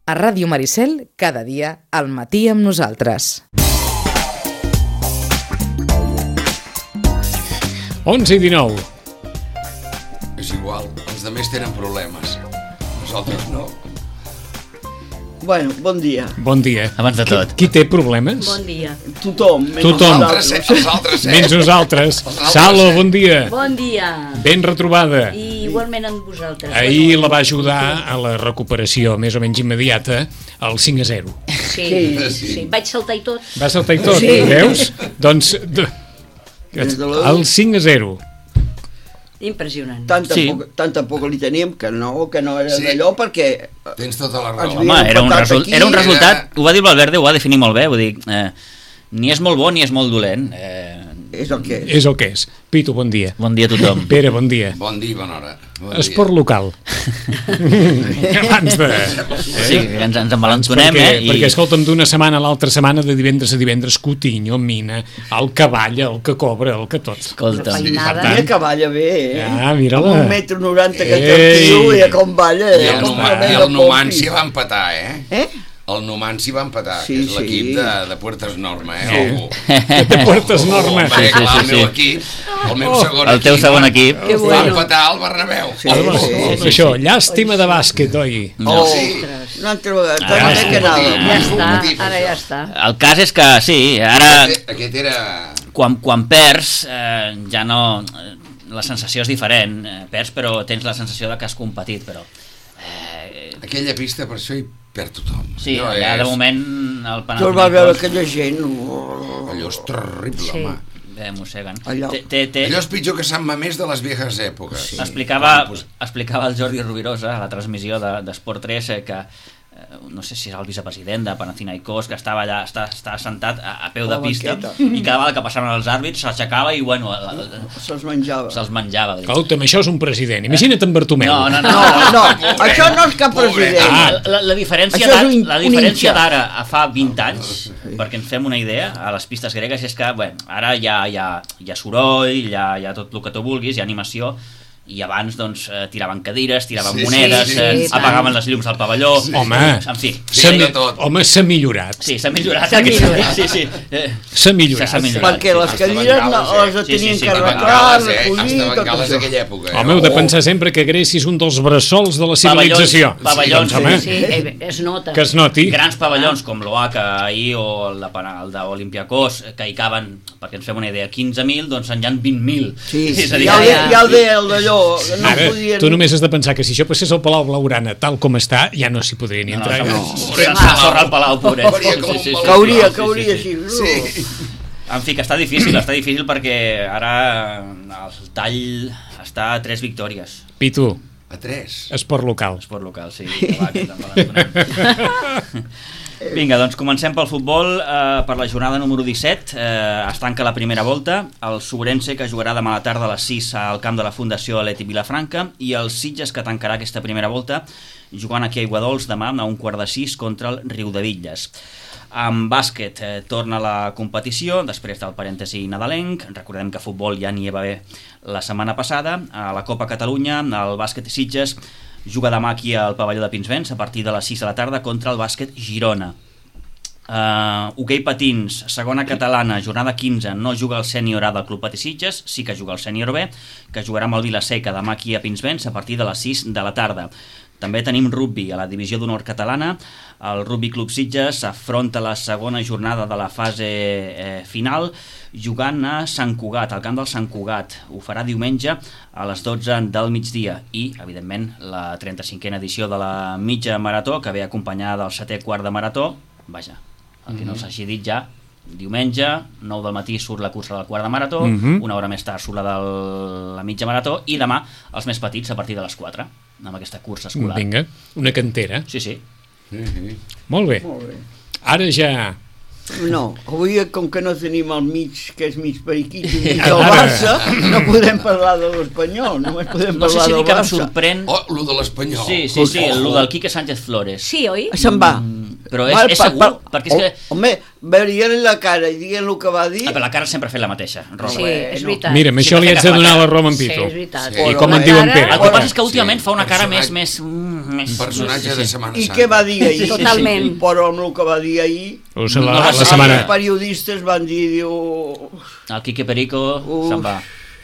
A Ràdio Maricel, cada dia, al matí amb nosaltres. 11:19. És igual, els altres tenen problemes. Nosaltres no. Bueno, bon dia. Bon dia. Abans de tot. Qui té problemes? Bon dia. Tothom. Tothom. Els altres, Menys nosaltres. Salo, bon dia. Bon dia. Ben retrobada. I igualment amb vosaltres. Ahir la va ajudar a la recuperació més o menys immediata al 5-0. Sí. Vaig saltar i tot. Va saltar i tot, Sí. veus? Doncs el 5-0. Impressionant. Tanta por li teníem que no era d'allò perquè... Tens tota la raó. Home, era un resultat, ho va dir Valverde, ho va definir molt bé, vull dir, ni és molt bo ni és molt dolent. És el que és. És el que és. Pitu, bon dia. Bon dia a tothom. Pere, bon dia. Bon dia, bona hora. Esport local. Abans de... Sí, ens envalentonem, Perquè, escolta'm, d'una setmana a l'altra setmana, de divendres a divendres, Coutinho, Mina, el que balla, el que cobra, el que tot. Escolta. Mira que balla bé, mira-la. Amb 1,90 m que té el tio i com balla. I el Numancia va empatar, El Numancia va empatar, sí, que és l'equip de Puertas Norma, De Puertas Norma. El meu equip, el meu segon equip. El teu segon equip. Va empatar al Bernabéu. Això, llàstima de bàsquet, oi? Una altra vegada, Ja està, ara ja està. El cas és que, sí, ara... Aquest era... Quan perds, ja no... La sensació és diferent. Perds, però tens la sensació de que has competit, però... Aquella pista, per això hi perd tothom. Sí, allà de moment el Panathinaikos... Tu el vas veure aquella gent... Allò és terrible, home. Mosseguen. Allò és pitjor que Sant Mamés de les viejas èpoques. Explicava el Jordi Rovirosa a la transmissió d'Esport 3 que no sé si era el vicepresident de Panathinaikos, que estava allà, estava sentat a peu de pista i cada vegada que passaven els àrbits s'aixecava i bueno... Se'ls menjava. Escolta'm, això és un president. Imagina't en Bartomeu. No, això no és cap president. La diferència d'ara a fa 20 anys, perquè ens fem una idea, a les pistes gregues, és que ara hi ha soroll, hi ha tot el que tu vulguis, hi ha animació, i abans doncs tiraven cadires, tiraven monedes, apagaven les llums al pavelló, en fi. Home, s'ha millorat. Sí, s'ha millorat. S'ha millorat. Perquè les cadires les tenien que arreglar, recollir... Hasta Bengales d'aquella època. Home, heu de pensar sempre que Grècia és un dels bressols de la civilització. Pavellons, es nota. Que es noti. Grans pavellons com l'Oaca ahir o el d'Olimpiakos, que hi caben, perquè ens fem una idea, 15.000, doncs en hi ha 20.000. Sí, ja ho deia el d'allò. Ara, tu només has de pensar que si això passés al Palau Blaugrana tal com està, ja no s'hi podria ni entrar. Sorra al Palau, pobret. Cauria així. En fi, que està difícil perquè ara el tall està a 3 victòries. Pitu. A 3. Esport local. Esport local, sí. Vinga, doncs comencem pel futbol. Per la jornada número 17 es tanca la primera volta. El Sobrense, que jugarà demà a la tarda a les 6 al camp de la Fundació Atlètic Vilafranca, i el Sitges, que tancarà aquesta primera volta jugant aquí a Aiguadols demà a 5:45 contra el Riudebitlles. En bàsquet torna la competició després del parèntesi nadalenc. Recordem que a futbol ja n'hi va haver la setmana passada. A la Copa Catalunya, el bàsquet Sitges juga demà aquí al pavelló de Pinsbens a partir de les 6 de la tarda contra el bàsquet Girona. Hoquei patins, segona catalana, jornada 15, no juga el sènior A del Club Patí Sitges, sí que juga el sènior B, que jugarà amb el Vila-seca demà aquí a Pinsbens a partir de les 6 de la tarda. També tenim rugbi a la divisió d'honor catalana. El Rugbi Club Sitges afronta la segona jornada de la fase final jugant a Sant Cugat, al camp del Sant Cugat. Ho farà diumenge a les 12 del migdia i, evidentment, la 35a edició de la mitja marató, que ve acompanyada del 7è quart de marató. Vaja, el que no s'hagi dit ja, diumenge, 9 del matí surt la cursa del quart de marató, una hora més tard surt la de la mitja marató i demà els més petits a partir de les 4 amb aquesta cursa escolar. Vinga, una cantera. Sí. Molt bé. Ara ja... No, avui com que no tenim el mig, que és mig periquit i mig del Barça, no podem parlar de l'Espanyol, només podem parlar del Barça. No sé si dic que em sorprèn... lo de l'Espanyol. Sí, lo del Quique Sánchez Flores. Sí, oi? Se'n va. Però és segur, perquè és que... Home, veurien la cara i diguen el que va dir... Però la cara sempre ha fet la mateixa, Rosa. Sí, és veritat. Mira, amb això li haig de donar la raó a en Pitu. Sí, és veritat. I com en diu en Pere. El que passa és que últimament fa una cara més Personatge de Setmana I Santa. què va dir ahir? Totalment. Però amb el que va dir ahir, O sigui, la setmana... els periodistes van dir, El Quique Perico se'n va.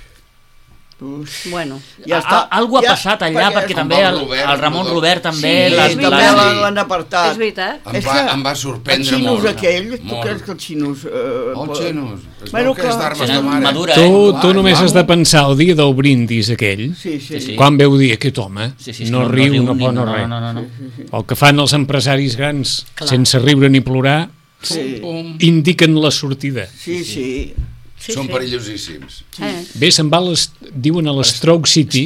Bueno, ja està. Algú ha passat allà, perquè també el Ramon Robert també... també l'han apartat. és veritat. Em va sorprendre El molt. xinos aquell, tu Molt. creus que el xinos... El xinos. Es Bueno, veu que és clar. d'armes de mare. Madura, Tu només has de pensar el dia del brindis aquell, Sí. quan veu dir aquest home, no riu, no pot, no res. No. El que fan els empresaris grans, sense riure ni plorar, indiquen la sortida. Sí. Són perillosíssims. Bé, se'n va, diuen a l'Stoke City.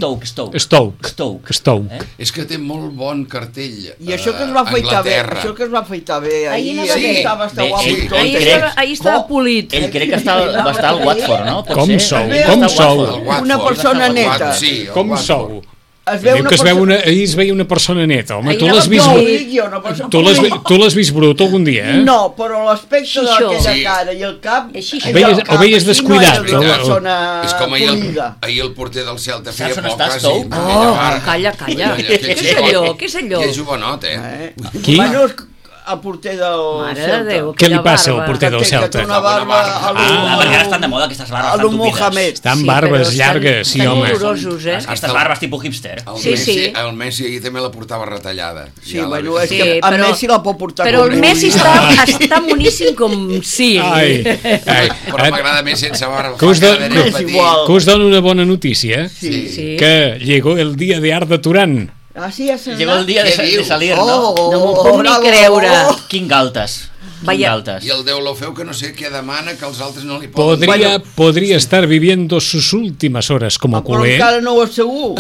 Stoke. És que té molt bon cartell. I això que es va afaitar bé, ahir estava guapo i tot. Ahir estava polit. Ell crec que va estar al Watford, no? Com sou? Una persona neta. Com sou? Ahir es veia una persona neta, home, Ahir tu era l'has vist... polit. Tu l'has vist brut algun dia, eh? No, però l'aspecte d'aquella cara i el cap... O veies descuidat? És com ahir el porter del Celta feia Saps on poc està quasi. Oh, calla. Què és allò? Que és jovenot, eh? Qui? Bueno, el porter del Mare de Celta. Déu, Què li passa al porter del Celta? Que té una barba... Perquè ara estan de moda aquestes barbes A tan lo tupides. Mohamed. Estan barbes llargues, sí, home. Estan horrorosos, eh? Aquestes barbes tipus hipster. El Messi ahir també la portava retallada. Sí, bueno, és que el Messi la pot portar però com el Messi està moníssim com sí. Però m'agrada més sense barba. Que us dono una bona notícia, Sí. que llegó el dia de Arda Turán. Ah, sí, ja se'n Llegó el dia de salir, no? No m'ho puc ni creure. Quin galtes. Y el Déu lo feu que no sé què demana que els altres no li poden... Podría estar viviendo sus últimas horas como Però culé. encara no ho és segur.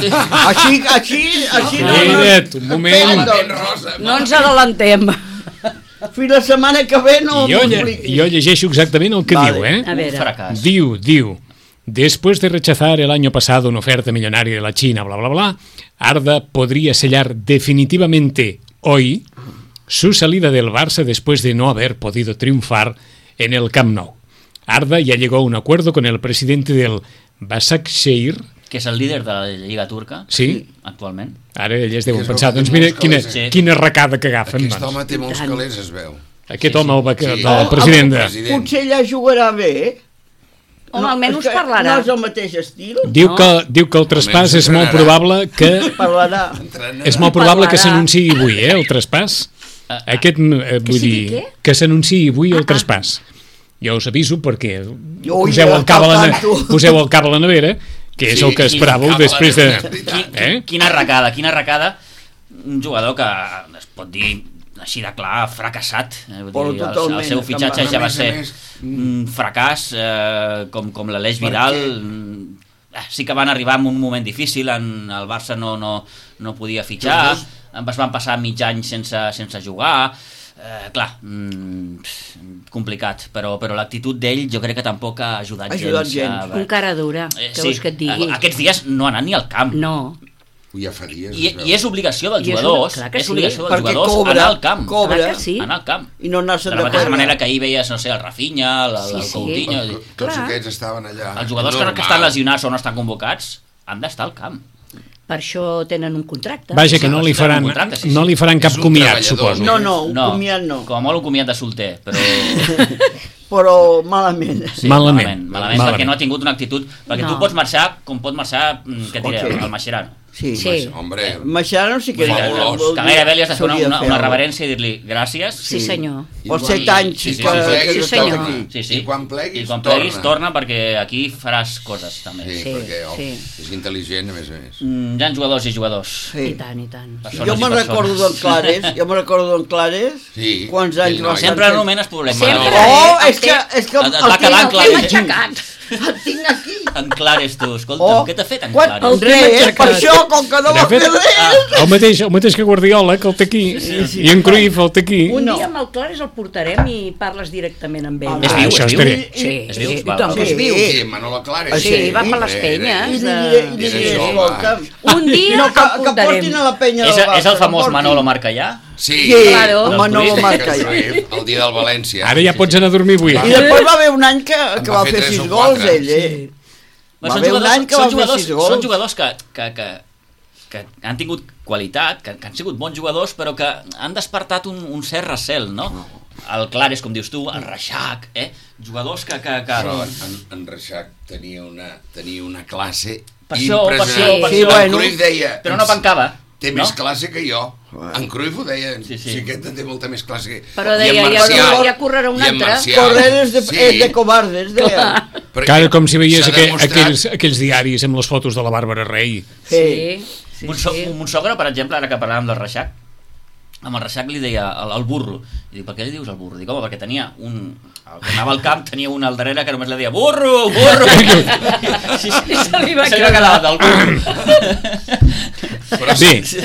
Així no. Espera't, un moment. No ens adelantem. Fins la setmana que ve no Jo m'expliquis. llegeixo exactament el que diu, eh? A veure. Fracàs. Diu, después de rechazar el año pasado una oferta millonaria de la China, bla, bla, bla, Arda podría sellar definitivamente hoy su salida del Barça después de no haber podido triunfar en el Camp Nou. Arda ya llegó a un acuerdo con el presidente del Başakşehir, que és el líder de la Lliga Turca, sí, actualment. Ara ells deuen pensar, doncs mira quina arracada que agafen. Aquest home té molts calés, es veu. Aquest home, el president de... Potser ella jugarà bé. Home, almenys parlarà. No és el mateix estil. Diu que el traspàs és molt probable que... Parlarà. És molt probable que s'anunciï avui, el traspàs. Aquest, vull dir, que s'anunciï avui el traspàs. Jo us aviso perquè poseu el cap a la nevera, que és el que esperàveu després de... Quina arracada. Un jugador que es pot dir així de clar, fracassat. El seu fitxatge ja va ser un fracàs, com l'Aleix Vidal. Sí que van arribar en un moment difícil, el Barça no podia fitxar, es van passar mig any sense jugar. Clar, complicat, però l'actitud d'ell jo crec que tampoc ha ajudat gens. Un cara dura, que vols que et digui. Aquests dies no ha anat ni al camp. No. Ja fa dies, I és obligació dels jugadors, anar al camp. Cobra, anar al camp. I no anar-se'n de la mateixa manera que ahir veies, no sé, el Rafinha, el Coutinho... Tots aquests estaven allà. Els jugadors que estan lesionats o no estan convocats han d'estar al camp. Per això tenen un contracte. Vaja, que no li faran cap comiat, suposo. No, un comiat no. Com a molt un comiat de solter, però malament. Sí, malament, perquè no ha tingut una actitud... Perquè tu pots marxar, com pot marxar, què et diré, el Mascherano. Sí. Hombre, Mascherano sí que... Que gairebé li has de fer una reverència i dir-li gràcies. Sí, senyor. Pels 7 anys sí, senyor. I quan pleguis, torna perquè aquí faràs coses, també. Sí, perquè és intel·ligent, a més a més. Hi ha jugadors i jugadors. I tant. Jo me'n recordo d'en Clares, quants anys va ser. Sempre anomenes problemes. És que va quedar en Clares. El tinc aquí. En Clares, tu, escolta'm, què t'ha fet en Clares? Res, per això, com que no va fer res. El mateix que Guardiola, que el té aquí, i en Cruyff el té aquí. Un dia amb el Clares el portarem i parles directament amb ell. És viu? Sí, és viu. Sí, Manolo Clares. Sí, va per les penyes. I escolta, un dia el portarem. Que portin a la penya del Barça. És el famós Manolo Marcallà? Sí, Manolo Marcallà. El dia del València. Ara ja pots anar a dormir avui. I després va haver un any que va fer 6 gols, ell, Són jugadors que que han tingut qualitat, que han sigut bons jugadors, però que han despertat un cert recel, no? El Clares, com dius tu, el Reixac, jugadors que... Però en Reixac tenia una classe Per això. En Cruyff deia... Però no pencava. Té més classe que jo. En Cruyff ho deia. Sí, aquest té molta més classe que... Però deia, ja correrà un altre. Correr és de covardes, deia. Cara, com si veies aquells diaris amb les fotos de la Bàrbara Rey. Sí. Mon sogre, per exemple, ara que parlàvem del Reixac, amb el Reixac li deia el burro. I dic, per què li dius el burro? Dic, home, perquè tenia que anava al camp, tenia un al darrere que només li deia burro! Sí, se li va quedar del burro. Però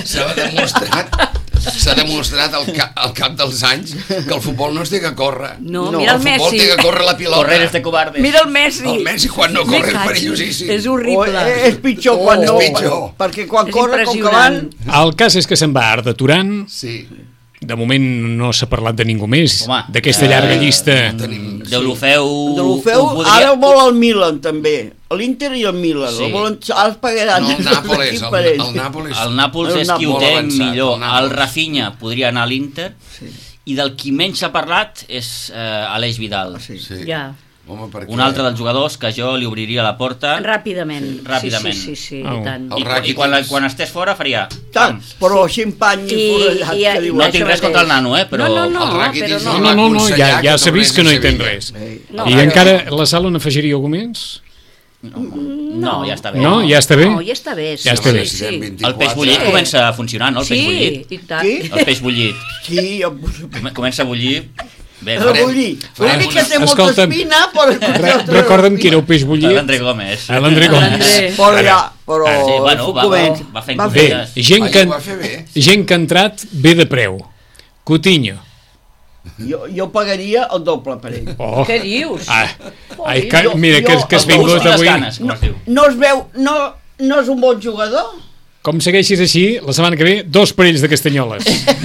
s'ha demostrat al cap dels anys que el futbol no es té que córrer. No, mira el Messi. El futbol té que córrer la pilota. Correr és de covardes. Mira el Messi. El Messi quan no corre és perillosíssim. És horrible. És pitjor quan no. Perquè quan corre com que van... El cas és que se'n va Arda Turan. Sí. De moment no s'ha parlat de ningú més d'aquesta llarga llista. Deulofeu ara vol el Milan també, l'Inter i el Milan els pagaran. No, el Nàpols és qui ho té millor. El Rafinha podria anar a l'Inter i del qui menys s'ha parlat és Aleix Vidal. Ja. Un altre dels jugadors que jo li obriria la porta ràpidament. Sí, i tant. I quan estés fora faria tant, però xampany i forrellat. No tinc res contra el nano, però no, ja s'ha vist que no hi tens res. I encara la sala n'afegiria algú més? No, ja està bé. No, ja està bé? No, ja està bé. El peix bullit comença a funcionar, no? El peix bullit. Sí, i tant. El peix bullit. Sí, comença a bullir. L'únic que té molta espina, però... Recorda'm qui era el peix bullit. L'André Gómez. L'André Gómez. Però va fent coses. Gent que ha entrat bé de preu. Coutinho. Jo pagaria el doble per ell. Què dius? Mira, que has vingut avui. No es veu, no és un bon jugador? Com segueixis així, la setmana que ve, 2 parells de castanyoles.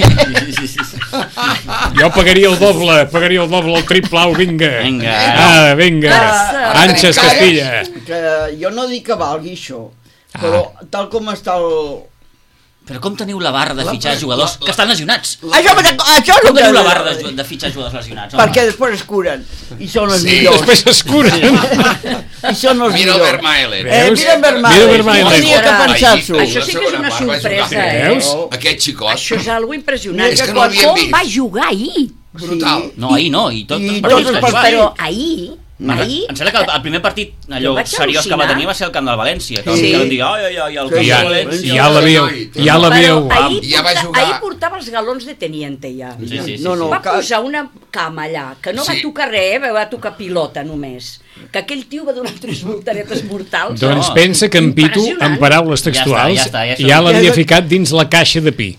Jo pagaria el doble, el triplau, vinga. Vinga. Anxes Castilla. Jo no dic que valgui això, però tal com està el... Però com teniu la barra de fitxar jugadors que estan lesionats? Això com teniu la barra de fitxar jugadors lesionats? Perquè després es curen i són els millors. Després es curen. I són els millors. Mira el Vermaelen. Mira el Vermaelen. Tenia que pensar-s'ho. Això sí que és una sorpresa, Aquest xicot. Això és algo impressionant. És que no l'havíem vist. Com va jugar ahir? Brutal. No, ahir no, i tots els partits que jugava. Però ahir... Em sembla que el primer partit allò seriós que va tenir va ser el camp del València, que vam dir, el camp del Ja València l'havíeu. Ahir portava els galons de teniente ja. Va posar una cama allà, que no va tocar res, va tocar pilota només, que aquell tio va donar 3 voltaretes mortals. Doncs pensa que en Pitu, en paraules textuals, ja l'havia ficat dins la caixa de pi.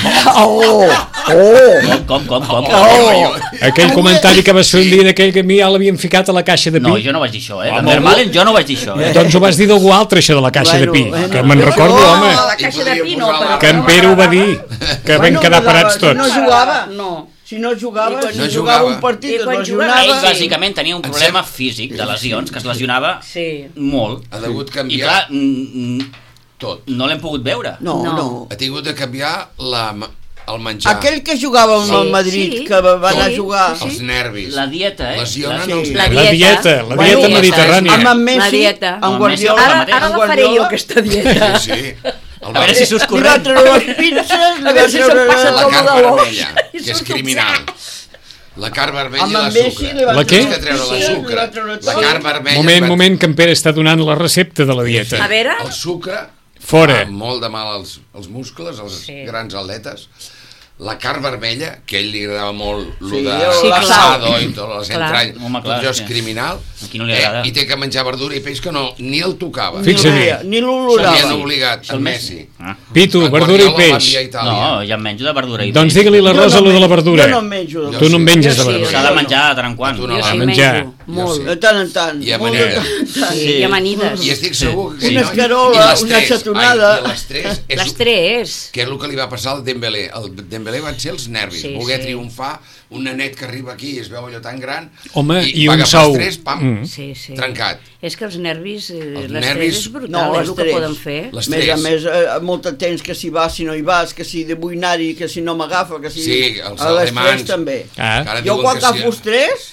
Com? Aquell comentari que vas fer un dia d'aquell que a mi ja l'havien ficat a la caixa de pi. No, jo no vaig dir això, En Vermaelen jo no vaig dir això. Doncs ho vas dir d'algú altre, això de la caixa de pi, que me'n recordo, home. La caixa de pi no, però... Que en Pere ho va dir, que vam quedar parats tots. No jugava. No. Si no jugava un partit, es lesionava. Ell bàsicament tenia un problema físic de lesions, que es lesionava molt. Ha degut canviar... I clar, tot. No l'hem pogut veure. No. Ha tingut de canviar el menjar. Aquell que jugava amb el Madrid, que va anar a jugar... Els nervis. La dieta, Lesionen els La nervis. dieta mediterrània. Amb Messi, amb Guardiola. Ara la faré jo, aquesta dieta. Sí. A veure si s'us corrent. Li va treure les pinces, a veure si se'n passa la tot carn de l'os. vermella, que és criminal. La carn vermella i la sucre. La què? La carn vermella... Moment, que en Pere està donant la recepta de la dieta. A veure... El sucre fora. Fa molt de mal als muscles, als grans atletes. La carn vermella, que a ell li agradava molt lo de l'assado i totes les entranyes, tot això és criminal, i té que menjar verdura i peix que ni el tocava. Ni l'olorava. S'havien obligat a Messi. Pitu, verdura i peix. No, ja em menjo de verdura i peix. Doncs digue-li la Rosa lo de la verdura. Jo no en menjo. Tu no en menges de verdura. S'ha de menjar de tant en quant. A menjar. Molt. De tant en tant. I amanides. Sí, i amanides. I estic segur que... Una escarola, una xatonada. I l'estrès. Que és el que li va passar al Dembélé. El Dembélé van ser els nervis. Voler triomfar, un nanet que arriba aquí i es veu allò tan gran. Home, i un sou. L'estrès, pam, trencat. És que els nervis, l'estrès és brutal, és el que poden fer. A més, molt temps que si vas, si no hi vas, que si de buinari, que si no m'agafa, que si... Sí, els alemans. També. Jo quan agafo estrès,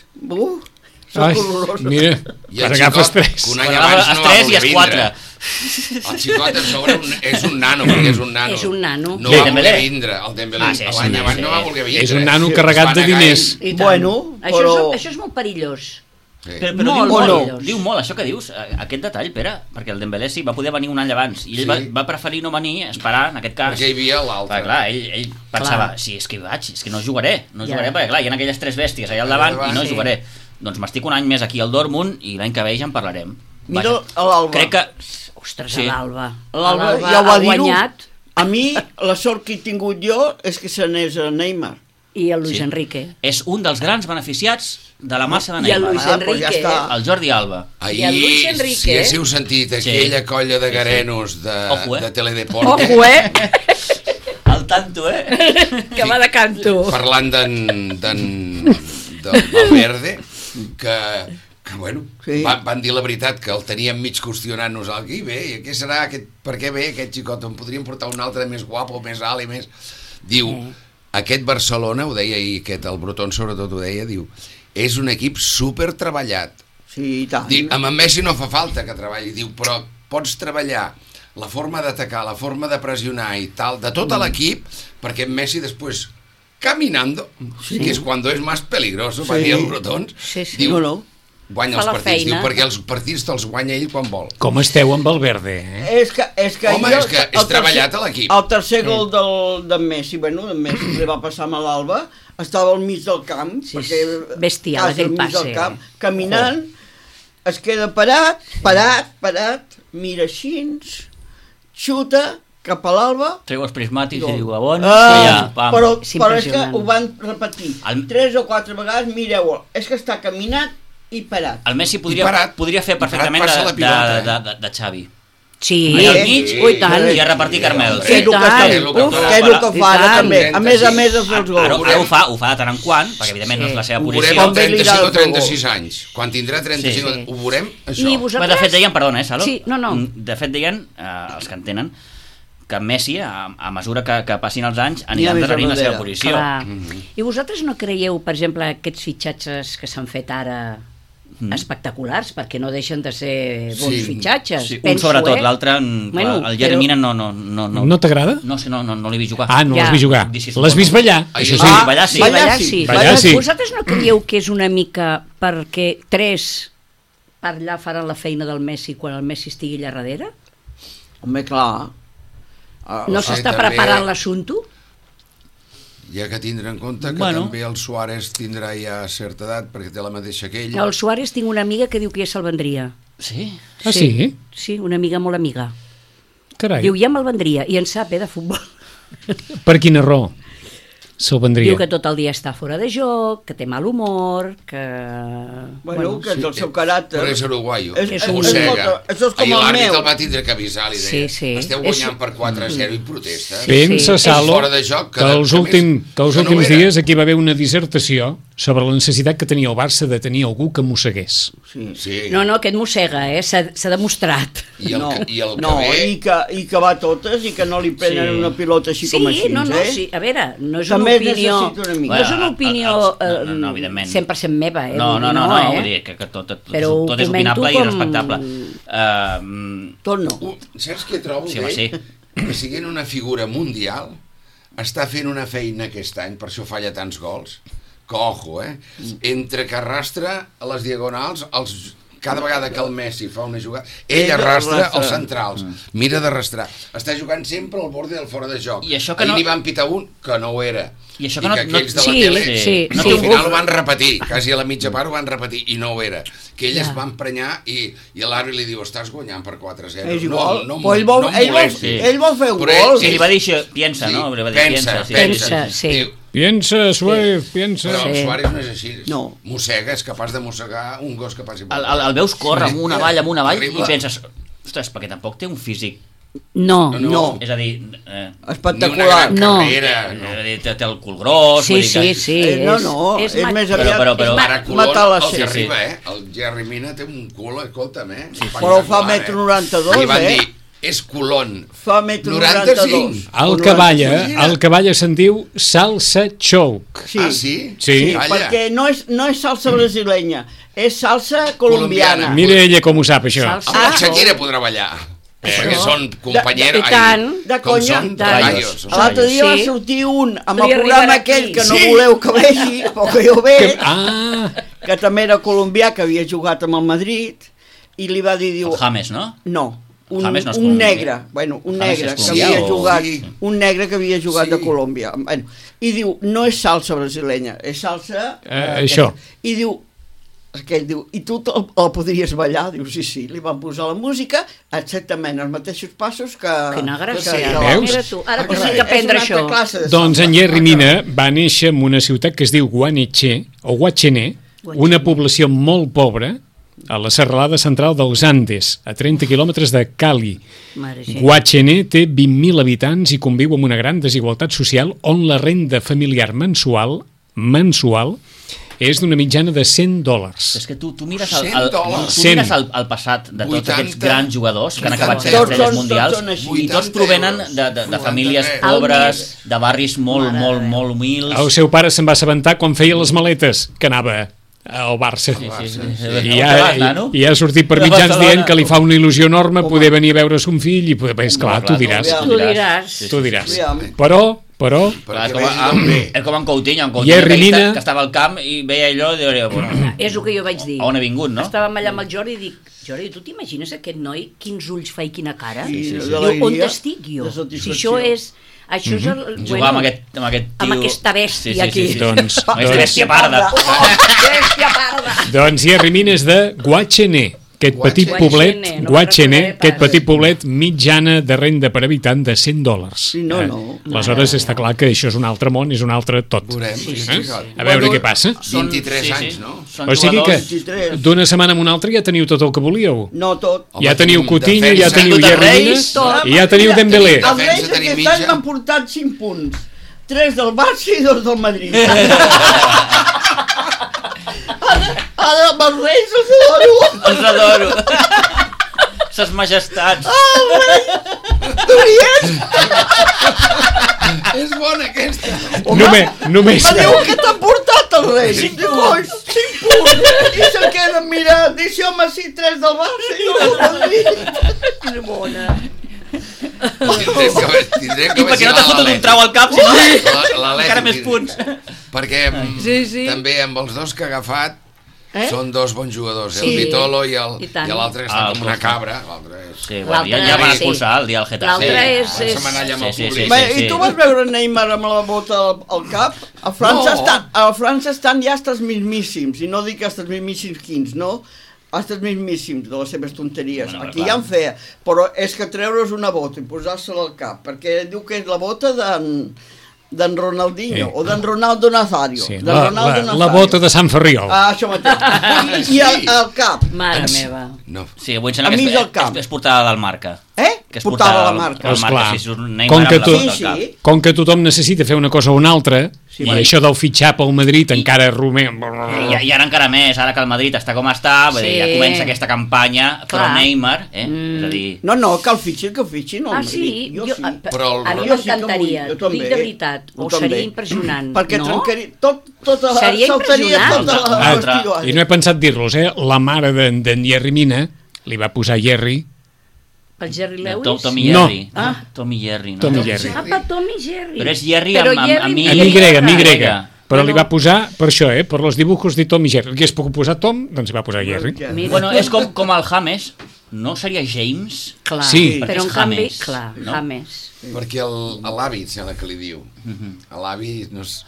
soc horrorosa. Mira, quan agafes estrès. Un any abans no va voler vindre. El xicot a sobre és un nano, perquè és un nano. És un nano. No va voler vindre, el Dembélé. L'any abans no va voler vindre. És un nano carregat de diners. Bueno, però... Això és molt perillós. Però molt. Diu molt, això que dius, aquest detall, Pere, perquè el Dembélé sí va poder venir un any abans i ell va preferir no venir, esperar, en aquest cas. Perquè hi havia l'altre. Clar, ell pensava, sí, és que no jugaré, perquè clar, hi ha aquelles tres bèsties allà al davant i no jugaré. Doncs m'estic un any més aquí al Dortmund i l'any que ve ja en parlarem. Mira l'Alba. Crec que... Ostres, l'Alba. L'Alba ja ho va dir. A mi, la sort que he tingut jo és que se n'és a Neymar. I el Luis Enrique. És un dels grans beneficiats de la massa de Neymar. I el Luis Enrique. El Jordi Alba. Ahir, si haguéssiu sentit aquella colla de garenos de Teledeporte... Ojo, Al tanto, que va de canto. Parlant del Valverde, que bueno, van dir la veritat, que el teníem mig qüestionant-nos aquí, bé, i què serà, per què ve aquest xicot, en podríem portar un altre més guapo, més alt i més... Diu, aquest Barcelona, ho deia ahir, el Breton sobretot ho deia, diu, és un equip super treballat. Sí, i tant. Amb en Messi no fa falta que treballi, diu, però pots treballar la forma d'atacar, la forma de pressionar i tal, de tot l'equip, perquè en Messi després, caminando, que és quan és més peligroso, va dir els Bretons, diu, guanya els partits, diu, perquè els partits te'ls guanya ell quan vol. Com esteu amb Valverde, És que home, és treballat a l'equip. El tercer gol del Messi, d'en Messi li va passar amb l'Alba, estava al mig del camp, bestial aquell passe, caminant, es queda parat, mira així, xuta cap a l'Alba, treu els prismàtics i diu a bon, però és que ho van repetir 3 o 4 vegades, mireu, és que està caminat i parat. El Messi podria fer perfectament de Xavi. Sí, i tant. I a repartir Carmel. Que és el que fa ara també. A més de fer els gols. Ara ho fa de tant en quant, perquè evidentment no és la seva posició. Ho veurem amb 35 o 36 anys. Quan tindrà 35, ho veurem, això. De fet deien, perdona, Salo? Sí, no. De fet deien, els que entenen, que Messi, a mesura que passin els anys, anirà endarrerint la seva posició. I vosaltres no creieu, per exemple, aquests fitxatges que s'han fet ara espectaculars, perquè no deixen de ser bons fitxatges? Un sobretot, l'altre, el Jeremina no... No t'agrada? No sé, no l'he vist jugar. No l'has vist jugar. L'has vist ballar? Això sí. Ballar sí. Vosaltres no creieu que és una mica perquè 3 per allà faran la feina del Messi quan el Messi estigui allà darrere? Home, clar. No s'està preparant l'assumpte? Hi ha que tindre en compte que també el Suárez tindrà ja certa edat, perquè té la mateixa que ell. El Suárez tinc una amiga que diu que ja se'l vendria. Sí? Ah, sí? Sí, una amiga molt amiga. Carai. Diu, ja me'l vendria, i en sap, de futbol. Per quina raó se'l vendria? Diu que tot el dia està fora de joc, que té mal humor, que... Bueno, que és el seu caràcter. Però és uruguaio. Mossega. Això és com el meu. L'àrbitre el va tindre que avisar, li deia. Esteu guanyant per 4-0 i protesta. Pensa, Salo, que els últims dies aquí va haver una dissertació sobre la necessitat que tenia el Barça de tenir algú que mossegués. No, aquest mossega, s'ha demostrat. I que va a totes i que no li prenen una pilota així com així. Sí, a veure, no és una opinió 100% meva. No, vull dir que tot és opinable i respectable. Tot no. Saps què trobo bé? Que siguent una figura mundial està fent una feina aquest any, per això falla tants gols, que ojo, entre que arrastra a les diagonals cada vegada que el Messi fa una jugada, ell arrastra els centrals, mira d'arrastrar, està jugant sempre al borde del fora de joc. Ahir li van pitar un que no ho era, I això que no... aquells de la tele al final ho van repetir, quasi a la mitja part ho van repetir, i no ho era. Que ell es va emprenyar i l'àrbitre li diu, estàs guanyant per 4-0. És igual, no ell vol fer un gol. Sí, li va dir això, piensa, no? Pensa, sí. Piensa, Suárez, piensa. Però el Suárez no és així. Mossega, és capaç de mossegar un gos que passi per el veus córrer amunt avall, i penses, ostres, perquè tampoc té un físic. No. És a dir... espectacular. No. Té el cul gros... Sí. No, és més aviat matar la seva. El Jerry Mina té un cul, escolta'm, però fa 1,92 m, i van dir, és culon. Fa 1,95 m. El cavalla se'n diu salsa choke. Sí, perquè no és salsa brasilenya, és salsa colombiana. Mira ella com ho sap, això. La Shakira podrà ballar. Perquè són companyeros. De conya. L'altre dia va sortir un amb el programa aquell que no voleu que vegi, o que jo veig, que també era colombià, que havia jugat amb el Madrid, i li va dir... El James, no? No, un negre, que havia jugat de Colòmbia. I diu, no és salsa brasilenya, és salsa... Això. I diu, aquell diu, i tu el podries ballar? Diu, sí, li van posar la música exactament els mateixos passos que... Quina gràcia. Veus? Ara pots aprendre això. Doncs en Jerry Mina va néixer en una ciutat que es diu Guachené, una població molt pobra, a la serralada central dels Andes, a 30 quilòmetres de Cali. Guachené té 20.000 habitants i conviu amb una gran desigualtat social on la renda familiar mensual és d'una mitjana de $100. És que tu mires el passat de tots aquests grans jugadors que han acabat sent estrelles mundials i tots provenen de famílies pobres, de barris molt humils. El seu pare se'n va assabentar quan feia les maletes, que anava al Barça. I ja ha sortit per mitjans dient que li fa una il·lusió enorme poder venir a veure son fill i poder... Esclar, tu diràs. Però... És com en Coutinho que estava al camp i veia allò i diria... És el que jo vaig dir. On ha vingut, no? Estàvem allà amb el Jordi i dic, Jordi, tu t'imagines aquest noi, quins ulls fa i quina cara? Diu, on estic jo? Si això és... Això és el... Jugar amb aquest tio... Amb aquesta bèstia aquí. Doncs... Bèstia parda. Bèstia parda. Doncs Jerry Mina és de Guachené. Aquest petit poblet mitjana de renda per habitant de $100. Aleshores està clar que això és un altre món, és un altre tot. A veure què passa. 23 anys, no? O sigui que d'una setmana a una altra ja teniu tot el que volíeu. No tot. Ja teniu Coutinho, ja teniu Jerry Mina i ja teniu Dembélé. Els Reis aquest any m'han portat 5 punts. 3 del Barça i 2 del Madrid. Ara amb els Reis els adoro. Ses majestats. D'Orient. És bona aquesta. Només. Me diu que t'han portat els Reis. 5 punts. I se'l queden mirant. Dic, home, sí, 3 del Barça i 2 del Madrid. Quina bona. Tindrem que i perquè no t'has fotut un trau al cap, encara més punts. Perquè també amb els dos que ha agafat són dos bons jugadors, el Vitolo i l'altre que està com una cabra. Ja van expulsar el dia al Getafe. L'altre és... I tu vas veure Neymar amb la bota al cap? A França estan ja hasta els mismíssims, i no dic hasta els mismíssims quins, no? Hasta els mismíssims de les seves tonteries. Aquí ja en feia, però és que treure's una bota i posar-se-la al cap, perquè diu que és la bota d'en Ronaldinho, o d'en Ronaldo Nazario. La bota de Sant Ferriol. Això mateix. I al cap. Mare meva. Sí, avui em sembla que és portada del Marca. Que es portava la marca. Com que tothom necessita fer una cosa o una altra, i això del fitxar pel Madrid encara romer... I ara encara més, ara que el Madrid està com està, ja comença aquesta campanya pro Neymar, és a dir... No, que el fitxin el Madrid. A mi m'encantaria, dic de veritat, o seria impressionant. Perquè seria impressionant. I no he pensat dir-los, la mare d'en Jerry Mina li va posar Jerry. El Jerry Lewis? Tommy Jerry. Tommy Jerry. Tommy Jerry. Però és Jerry amb mi grega. Però li va posar, per això, per los dibujos de Tom i Jerry. Que es pot posar Tom, doncs li va posar Jerry. Bueno, és com el James, no seria James? Clar, sí. però en canvi, clar, James. Perquè l'avi, sembla que li diu. L'avi no és...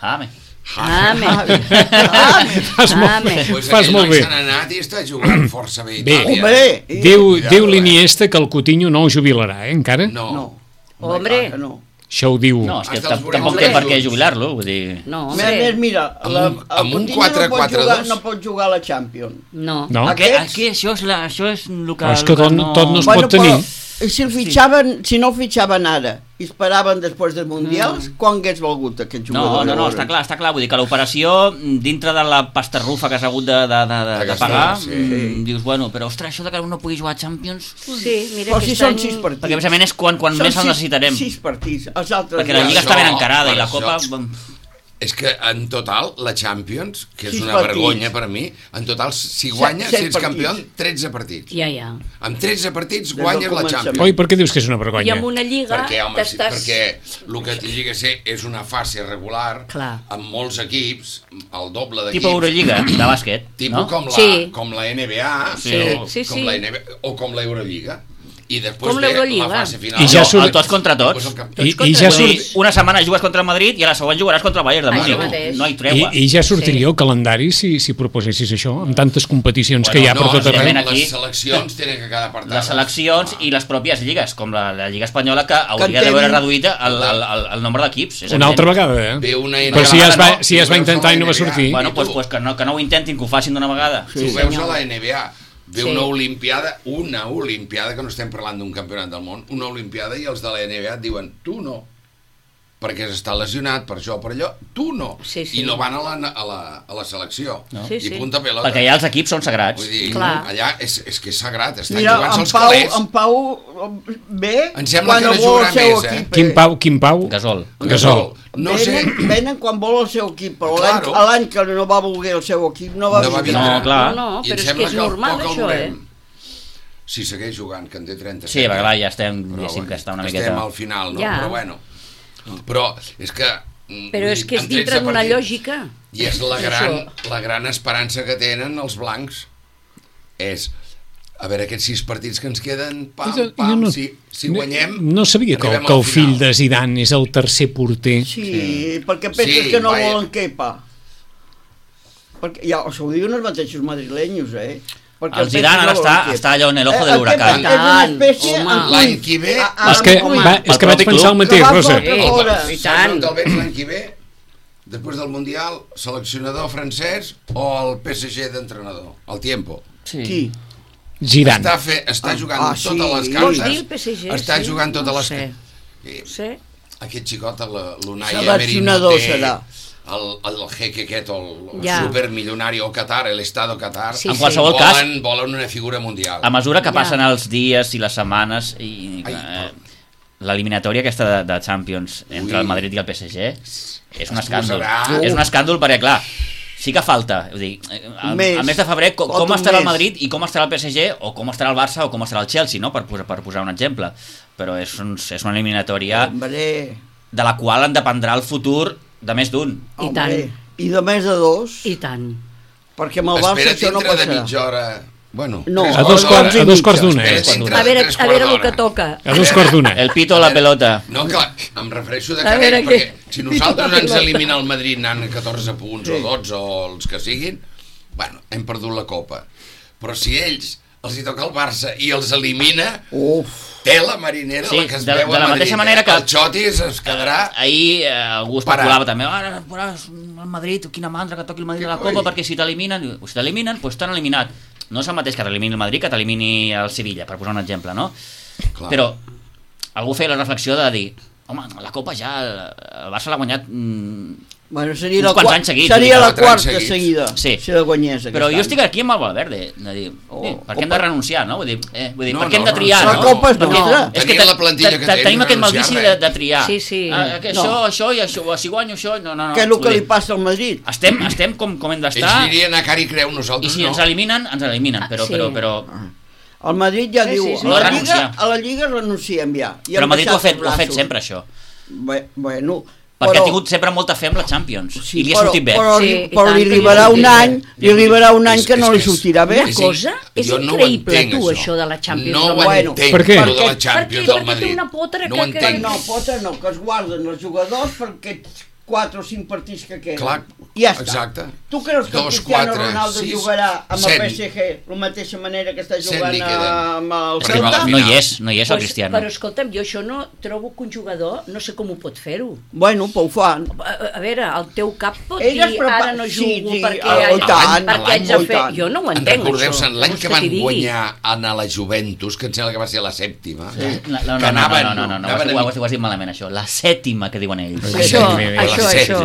Fas molt bé. S'han anat i està jugant força bé a Itàlia. Diu l'Iniesta que el Coutinho no ho jubilarà, encara? No. Hombre, això ho diu... No, és que tampoc té per què jubilar-lo, vull dir... No, mira, el Coutinho no pot jugar a la Champions. No. Aquí això és el que... És que tot no es pot tenir. Si no el fitxaven ara i esperaven després dels Mundials, quan hagués valgut aquest jugador? No, està clar, vull dir que l'operació, dintre de la pastarrufa que has hagut de pagar, dius, bueno, però ostres, això de que no pugui jugar a Champions... Sí, mira, però si són 6 partits. Perquè precisament és quan més el necessitarem. 6 partits, els altres... Perquè la Lliga està ben encarada i la Copa... És que en total, la Champions, que és una vergonya per a mi, en total, si guanyes, si ets campió, 13 partits. Ja. Amb 13 partits guanyes la Champions. Oi, per què dius que és una vergonya? I amb una Lliga... Perquè el que lliga a ser és una fase regular, amb molts equips, el doble d'equips... Tipo Eurolliga, de bàsquet, no? Com la NBA, o com l'Eurolliga. I després ve la fase final. I ja surt tots contra tots. I ja surt... Una setmana jugues contra el Madrid i a la següent jugaràs contra el Bayern de Múnich. No hi treua. I ja sortiria el calendari si proposessis això, amb tantes competicions que hi ha per tot arreu. Les seleccions tenen que quedar apartades. Les seleccions i les pròpies lligues, com la Lliga Espanyola, que hauria d'haver reduït el nombre d'equips. Una altra vegada, Però si ja es va intentar i no va sortir. Bueno, doncs que no ho intentin, que ho facin d'una vegada. Tu veus a la NBA... Ve una olimpiada que no estem parlant d'un campionat del món, una olimpiada i els de la NBA et diuen, tu no, perquè està lesionat per això o per allò, tu no, i no van a la selecció, i punta pelota. Perquè allà els equips són sagrats. Vull dir, allà és que és sagrat, estan jugant-se els calés. En Pau ve quan vol el seu equip. Quin Pau? Gasol. No sé. Venen quan vol el seu equip, però l'any que no va voler el seu equip no va venir. No, clar. No, però és que és normal això, Si segueix jugant, que en té 37. Sí, perquè clar, ja estem, diguéssim que està una miqueta... Estem al final, no? Però bueno... Però és que... Però és que és dintre d'una lògica. I és la gran esperança que tenen els blancs. És, a veure, aquests 6 partits que ens queden, si guanyem... No sabia que el fill de Zidane és el tercer porter. Sí, perquè penses que no volen Kepa. Perquè ja ho diuen els mateixos madrilenyos, El Zidane ara està allò en el ojo de l'huracán. L'any que ve... És que vaig pensar el mateix, Rosa. Saps on el veig l'any que ve? Després del Mundial, seleccionador francès o el PSG d'entrenador? El Tiempo. Qui? Zidane. Està jugant totes les cartes. Vols dir el PSG? Està jugant totes les cartes. Aquest xicot, l'Unai Emery, seleccionador serà. El jeque aquest, el supermilionari o Qatar, l'Estado Qatar, en qualsevol cas volen una figura mundial. A mesura que passen els dies i les setmanes i l'eliminatòria aquesta de Champions entre el Madrid i el PSG és un escàndol. És un escàndol perquè, clar, sí que falta. Vull dir, al mes de febrer com estarà el Madrid i com estarà el PSG o com estarà el Barça o com estarà el Chelsea, no? Per posar un exemple. Però és una eliminatòria de la qual en dependrà el futur de més d'un. I tant. I de més de 2. I tant. Perquè amb el Barça això no passarà. Espera't dintre de mitja hora... Bueno, a dos quarts d'una. A veure el que toca. A 2:15. El pito a la pelota. No, clar, em refereixo de cadet, perquè si nosaltres ens elimina el Madrid anant a 14 punts o 12 o els que siguin, bueno, hem perdut la Copa. Però si ells els hi toca el Barça i els elimina, tela marinera, la que es veu a Madrid. De la mateixa manera que el Xotis es quedarà... Ahir algú especulava també, ara el Madrid, quina mandra que toqui el Madrid a la Copa, perquè si t'eliminen, doncs t'han eliminat. No és el mateix que t'elimini el Madrid que t'elimini el Sevilla, per posar un exemple, no? Però algú feia la reflexió de dir, home, la Copa ja, el Barça l'ha guanyat seria uns quants anys seguits. Seria la quarta seguida, si la guanyés. Però jo estic aquí amb el Valverde, de dir, per què hem de renunciar, no? Vull dir, per què hem de triar, no? La Copa és nostra. És que la plantilla que tenim aquest malvici de triar. Sí. Això i això, si guanyo això, no. Què és el que li passa al Madrid? Estem com hem d'estar. Ells dirien a cara i creu, nosaltres no. I si ens eliminen, però... El Madrid ja diu, a la Lliga renunciem ja. Però el Madrid ho ha fet sempre, això. Bueno, Perquè ha tingut sempre molta fe amb la Champions. I li ha sortit bé. Però li arribarà un any que no li sortirà bé. Una cosa, és increïble, tu, això de la Champions. No ho entenc, això de la Champions del Madrid. No ho entenc. No, potra no, que es guarden els jugadors perquè 4 o 5 partits que queden. Clar, ja està. exacte. Tu creus que Cristiano Ronaldo jugarà amb el PSG de la mateixa manera que està jugant amb el Celta? No hi és el Cristiano. Però escolta'm, jo això no trobo que un jugador no sé com ho pot fer-ho. Bueno, però ho fan. A veure, el teu cap pot dir ara no jugo perquè haig de fer... Jo no ho entenc, això. Recordeu-se, l'any que van guanyar a la Juventus, que em sembla que va ser la 7ª, no, ho has dit malament, això. La 7ª, que diuen ells. Això.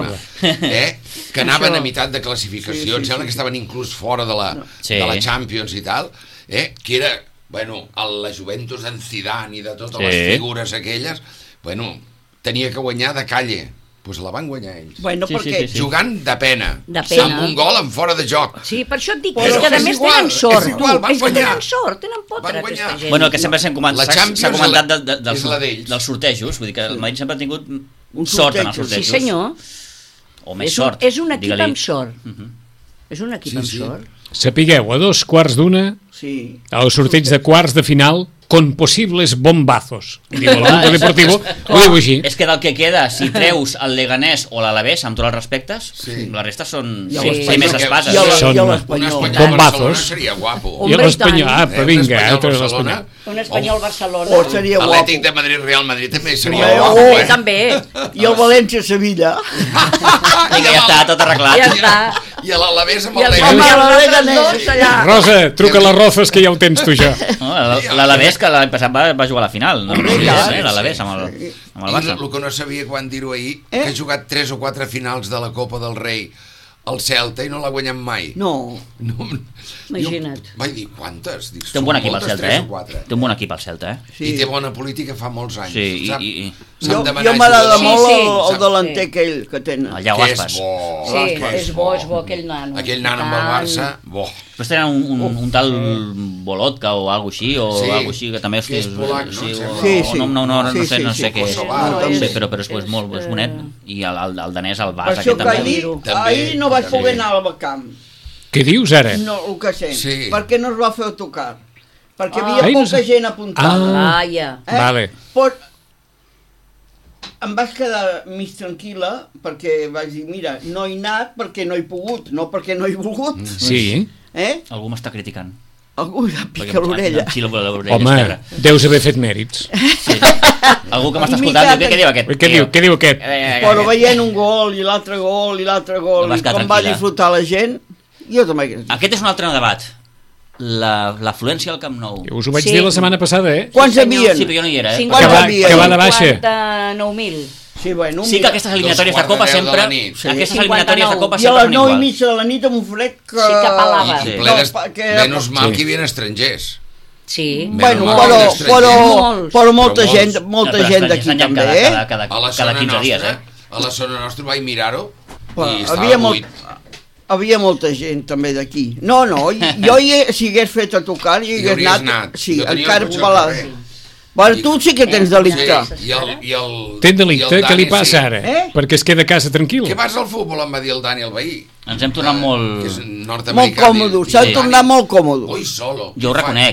Que anaven a meitat de classificació, em sembla que estaven inclús fora de la Champions i tal, que era, bueno, la Juventus d'en Zidane i de totes les figures aquelles, bueno, tenia que guanyar de calle. Doncs la van guanyar ells. Bueno, perquè jugant de pena. Amb un gol en fora de joc. Sí, per això et dic que a més tenen sort. És que tenen sort, tenen potra aquesta gent. Bueno, el que sempre s'ha comentat dels sortejos, vull dir que el Madrid sempre ha tingut sort en els sortejos. Sí, senyor. O més sort. És un equip amb sort. És un equip amb sort. Sapigueu, a 2:15, el sorteig de quarts de final, con posibles bombazos. Diu el Mundo Deportivo, ho diu així. És que del que queda, si treus el Leganés o l'Alavés, amb tots els respectes, la resta són més espases. Són bombazos. Seria guapo. I l'Espanyol, però vinga, l'Espanyol. Un Espanyol-Barcelona. Seria guapo. L'Atlètic de Madrid-Real Madrid també seria guapo. També. I el València-Sevilla. Vinga, ja està, tot arreglat. Ja està. I l'Alavés amb el Leganés. Rosa, truca a les Rozas que ja ho tens tu, això. L'Alavés que l'any passat va jugar a la final, no? L'Alavés amb el Barça. I el que no sabia quan dir-ho ahir, que ha jugat 3 o 4 finals de la Copa del Rei al Celta i no l'ha guanyat mai. No. Imagina't. Vaig dir, quantes? Té un bon equip al Celta, Té un bon equip al Celta, I té bona política fa molts anys. Sí, jo m'agrada molt el delanter aquell que tenen. El Llao Aspas. Sí, és bo aquell nano. Aquell nano amb el Barça, bo. Després tenen un tal Volotka o alguna així, que també és polac, no sé què és, però és molt bonet. I el danès, el Bas, aquest també. Ahir no vaig poder anar al camp. Què dius ara? No, el que sent. Perquè no es va fer autocar. Perquè havia poca gent apuntada. Vale. Em vaig quedar mig tranquil·la perquè vaig dir, mira, no he anat perquè no he pogut, no perquè no he volgut. Sí. Algú m'està criticant. Algú em pica l'orella. Home, deus haver fet mèrits. Algú que m'està escoltant, què diu aquest? Què diu aquest? Però veient un gol i l'altre gol i l'altre gol i com va disfrutar la gent, jo també... Aquest és un altre debat. L'afluència al Camp Nou. Us ho vaig dir la setmana passada, Quants havien? Sí, però jo no hi era, Que va de baixa. 59.000. Sí que aquestes eliminatòries de Copa sempre... Aquestes eliminatòries de Copa sempre són igual. I a les 9:30 de la nit amb un fred que... Sí que pelava. Menys mal que hi havia estrangers. Sí. Bueno, però molta gent d'aquí també, Cada 15 dies, A la zona nostra vaig mirar-ho i estava buit. Havia molta gent també d'aquí. No, jo si hagués fet a tocar i hagués anat. Sí, encara pelat. Bueno, tu sí que tens delicte. Tens delicte? Què li passa ara? Perquè es queda a casa tranquil. Què vas al futbol? Em va dir el Dani, el veí. Ens hem tornat molt còmodos, s'ha tornat molt còmodos. Jo ho reconec.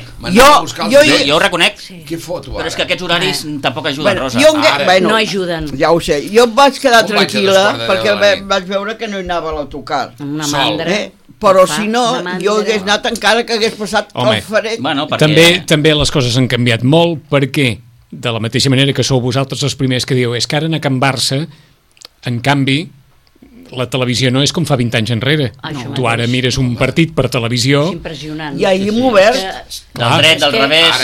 Jo ho reconec. Què foto ara? Però és que aquests horaris tampoc ajuden, Rosa. No ajuden. Ja ho sé. Jo vaig quedar tranquil·la perquè vaig veure que no hi anava a l'autocar. Una mandra. Però si no, jo hagués anat encara que hagués passat el fred. També les coses han canviat molt perquè, de la mateixa manera que sou vosaltres els primers que diu, és que ara a Can Barça, en canvi, la televisió no és com fa 20 anys enrere. Tu ara mires un partit per televisió... És impressionant. I ahir hem obert... Del dret, del revés...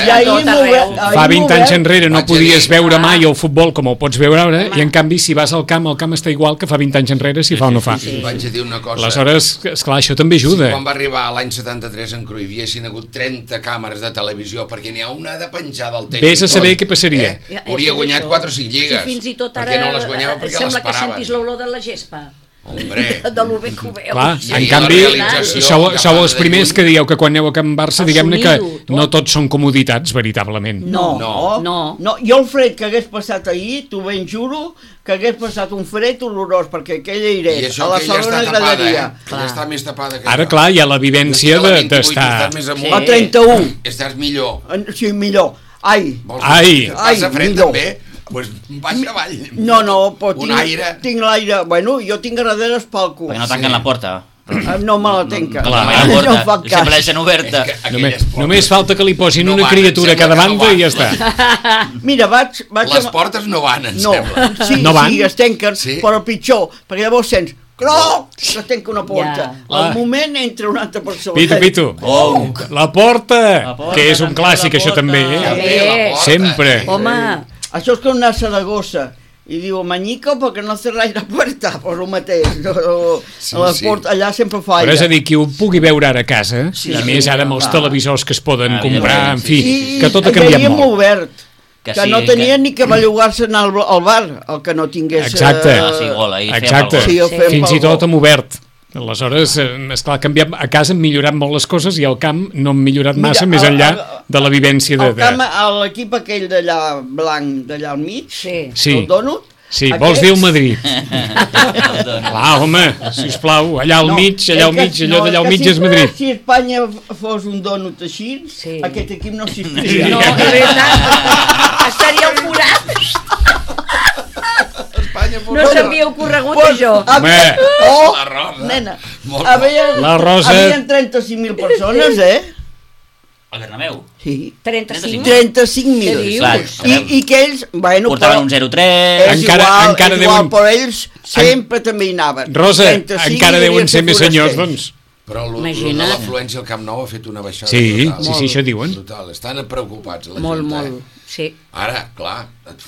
Fa 20 anys enrere no podies veure mai el futbol com ho pots veure ara, i en canvi si vas al camp, el camp està igual que fa 20 anys enrere, si fa o no fa. Vaig dir una cosa... Aleshores, esclar, això també ajuda. Quan va arribar l'any 73 en Cruyff hi haguessin hagut 30 càmeres de televisió, perquè n'hi ha una de penjar del tècnic. Vés a saber què passaria. Hauria guanyat 4 o 5 lligues. Fins i tot ara sembla que sentis l'olor de la gespa. de lo bé que ho veus. Clar, en canvi, sou els primers que dieu que quan aneu a Can Barça, diguem-ne que no tots són comoditats, veritablement. No. Jo el fred que hagués passat ahir, t'ho ben juro, que hagués passat un fred horrorós, perquè aquell airet a la segona graderia... Ja està més tapada que ara, clar, hi ha l'evidència d'estar... A 31. Estàs millor. Sí, millor. Ai. Passa fred també? Pues baixa avall. No, però tinc l'aire... Bueno, jo tinc graderes pel cul. Perquè no tanquen la porta. No me la tanquen. No fa cas. Sempre deixen oberta. Només falta que li posin una criatura a cada banda i ja està. Mira, vaig... Les portes no van, em sembla. Sí, es tanquen, però pitjor, perquè llavors sents... Croc! Que tanca una porta. Al moment entra una altra persona. Pitu. La porta! Que és un clàssic, això també. Sempre. Home... Això és com anar a Saragossa i diu, Mañico, perquè no cerráis la puerta, pues el mateix, la porta allà sempre fa aire. Però és a dir, qui ho pugui veure ara a casa, i més ara amb els televisors que es poden comprar, en fi, que tot ha canviat molt. Obert, que no tenia ni que bellugar-se al bar, el que no tingués... Exacte, fins i tot amb obert. Aleshores, esclar, a casa han millorat molt les coses i al camp no han millorat massa més enllà de la vivència de... Al camp, l'equip aquell d'allà blanc, d'allà al mig, el Donut... Sí, vols dir el Madrid. Clar, home, sisplau, allà al mig, allò d'allà al mig és Madrid. Si Espanya fos un Donut així, aquest equip no existiria. No, de veritat, estaria al forat. No s'havia ocorregut això. La Rosa. Nena, la Rosa. Havien 35.000 persones, Al Bernabéu? Sí. 35.000. I que ells... Portaven un 0-3... Encara igual, però ells sempre també hi anaven. Rosa, encara deuen ser més senyors, doncs. Però l'afluència al Camp Nou ha fet una baixada total. Sí, això diuen. Total, estan preocupats la gent. Molt. Sí. Ara, clar,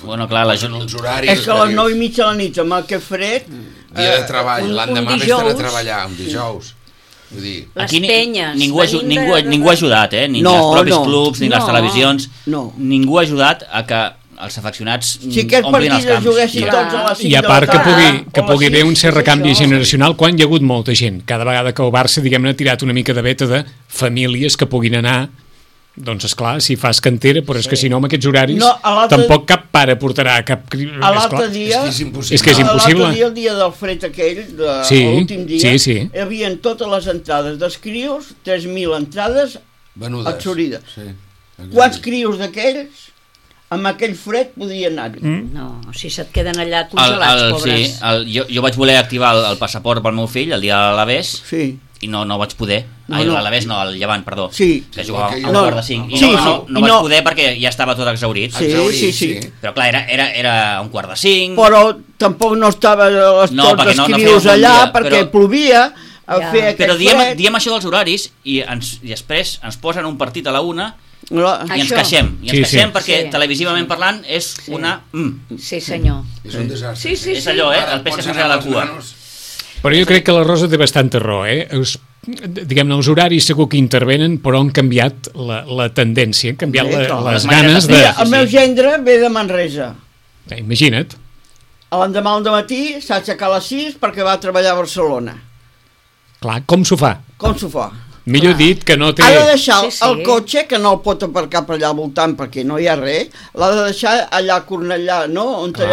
uns horaris... És que a les 9:30 de la nit, amb el que fred... Dia de treball, l'endemà vés-te'n a treballar, un dijous. Vull dir... Les penyes... Ningú ha ajudat, ni els propis clubs, ni les televisions. Ningú ha ajudat a que els afeccionats omplin els camps. I a part que pugui haver un cert recanvi generacional quan hi ha hagut molta gent. Cada vegada que el Barça, diguem-ne, ha tirat una mica de veta de famílies que puguin anar. Doncs esclar, si fas cantera, però és que si no amb aquests horaris tampoc cap pare portarà cap... L'altre dia... És que és impossible. L'altre dia, el dia del fred aquell, l'últim dia, hi havia totes les entrades dels crios, 3.000 entrades absorbides. Quants crios d'aquells amb aquell fred podien anar-hi? No, si se't queden allà congelats, pobres. Jo vaig voler activar el passaport pel meu fill el dia de l'Alavés i no vaig poder. L'Alavés no, el Llevant, perdó. Sí. Que jugava a un quart de 5. I no vaig poder perquè ja estava tot exhaurit. Sí. Però clar, era un quart de 5. Però tampoc no estava tots els crios allà perquè plovia. Però diem això dels horaris i després ens posen un partit a la 1 i ens queixem. Perquè televisivament parlant és una... Sí, senyor. És un desastre. És allò, el peix que s'enreda la cua. Però jo crec que la Rosa té bastanta raó, diguem-ne, els horaris segur que intervenen, però han canviat la tendència, han canviat les ganes de... El meu gendre ve de Manresa. Imagina't. L'endemà al matí s'ha aixecat a les 6 perquè va treballar a Barcelona. Clar, com s'ho fa? Millor dit que no té... Ha de deixar el cotxe, que no el pot aparcar per allà al voltant perquè no hi ha res, l'ha de deixar allà a Cornellà, no? On hi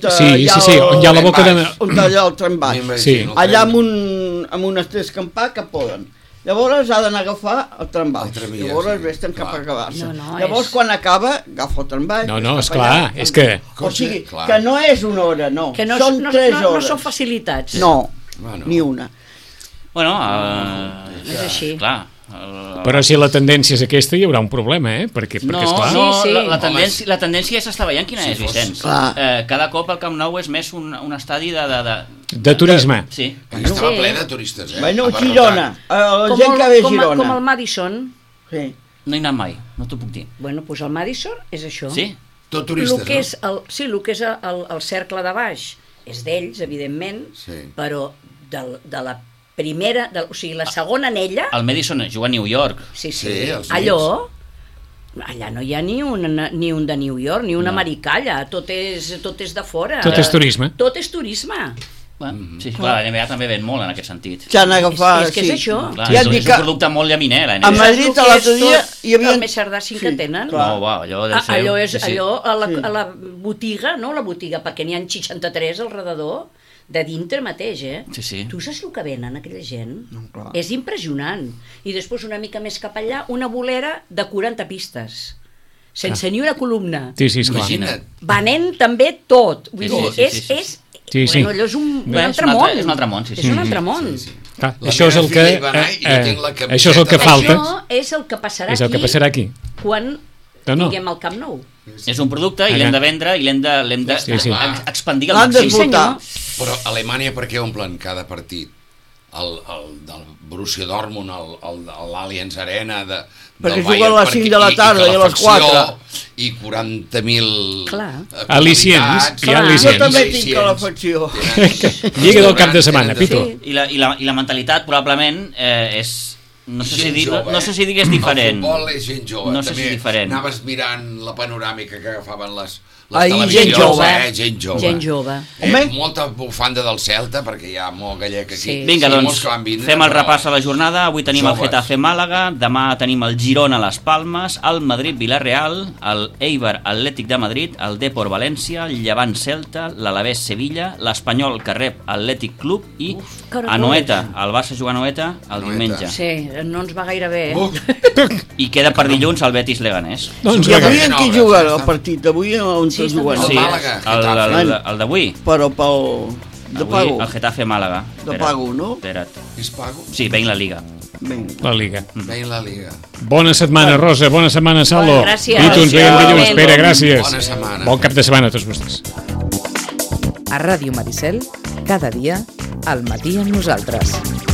ha la boca de... On hi ha el trambaix. Allà amb un descampar que poden. Llavors ha d'anar a agafar el trambaix. Llavors vés-te'n cap a acabar-se. Llavors quan acaba, agafa el trambaix. No, esclar, és que... O sigui, que no és una hora, no. Són 3 hores. No són facilitats. No, ni una. Bueno, és així. Clar. Però si la tendència és aquesta hi haurà un problema, perquè esclar... La tendència s'està veient quina és, Vicenç. Cada cop el Camp Nou és més un estadi de turisme. Sí. Estava ple de turistes, Bueno, Girona, la gent que ve a Girona. Com el Madison. Sí. No hi he anat mai, no t'ho puc dir. Bueno, doncs el Madison és això. Sí? Tot turistes, no? Sí, el que és el cercle de baix és d'ells, evidentment, però de la primera, o sigui, la segona anella... El Madison juga a New York. Sí. Allà no hi ha ni un de New York, ni un americà allà, tot és de fora. Tot és turisme. Tot és turisme. Sí, clar, la NBA també ven molt en aquest sentit. S'han agafat... És que és això. Clar, és un producte molt llaminer, la NBA. A Madrid l'altre dia hi havia... El més cerdàssim que tenen. Allò deu ser... Allò a la botiga, no la botiga, perquè n'hi ha 63 al redador, de dintre mateix, Sí. Tu saps el que venen, aquella gent? No, és impressionant. I després, una mica més cap allà, una bolera de 40 pistes, sense ni una columna. Sí, esclar. Venent també tot. Vull dir, és... Bueno, allò és un altre món. És un altre món, sí. És un altre món. Això és el que... Això és el que falta. Això és el que passarà aquí. És el que passarà aquí. Quan tinguem el Camp Nou. És un producte i l'hem de vendre i l'hem d'expandir al màxim. Sí, senyor. Però a Alemanya per què omplen cada partit? El del Borussia Dortmund, l'Allianz Arena perquè juguen a les 5 de la tarda i a les 4 i 40.000 al·licients. Jo també tinc calefacció. Lliga del cap de setmana, Pito. I la mentalitat probablement és... No sé si digués diferent. El futbol és gent jove. No sé si és diferent. Anaves mirant la panoràmica que agafaven les televisions. Gent jove. Molta bufanda del Celta, perquè hi ha molt gallec aquí. Vinga, doncs, fem el repàs a la jornada. Avui tenim el Getafe Màlaga, demà tenim el Girona Las Palmes, el Madrid Villarreal, el Eibar Atlètic de Madrid, el Depor València, el Llevant Celta, l'Alavés Sevilla, l'Espanyol que rep Atlètic Club i a Noeta, el Barça juga a Noeta el diumenge. Sí, no ens va gaire bé. I queda per dilluns el Betis Leganés. I avui en qui juga el partit? Avui on se juguen? Sí, el d'avui. Però pel... de pago. El Getafe Màlaga. De pago, no? És pago? Sí, veient la Liga. La Liga. Veient la Liga. Bona setmana, Rosa. Bona setmana, Saldo. Gràcies. I tu ens veiem dilluns. Pere, gràcies. Bona setmana. Bon cap de setmana a tots vostès. A Ràdio Maricel, cada dia, al matí amb nosaltres.